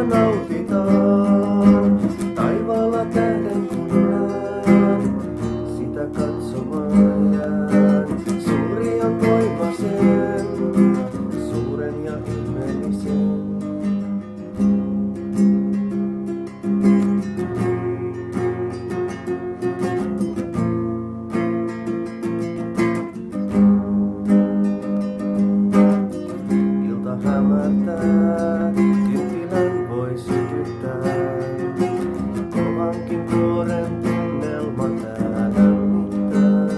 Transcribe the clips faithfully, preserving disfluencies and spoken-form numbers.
nautitaan. Taivaalla tähden kun näen, sitä katsomaan jään. Suuri on toivasen, suuren ja ihmeellisen. Ilta hämärtää, kynttilän voi sytyttää. Kovankin tuoren tunnelma tää lämmittää.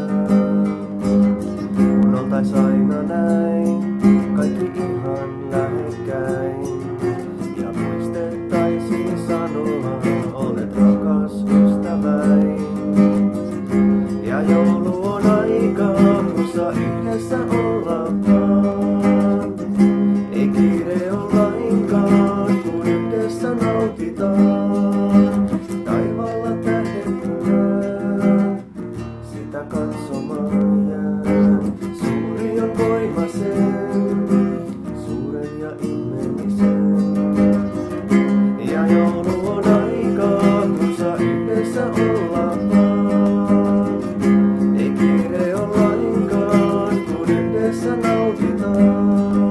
Kun oltais aina näin, kaikki ihan lähekkäin. Ja muistettaisiin sanoa, olet rakas ystäväin. Ja joulu on aikaa, kun saa yhdessä olla vaan. Ei kiire ole lainkaan, kun yhdessä nautitaan. Taivaalla tähdet näen, sitä katsomaan jään. Suuri on voima sen, suuren ja ihmeellisen. Ja joulu on aikaa, kun saa yhdessä olla vaan. Ei kiire ole lainkaan, kun yhdessä nautitaan.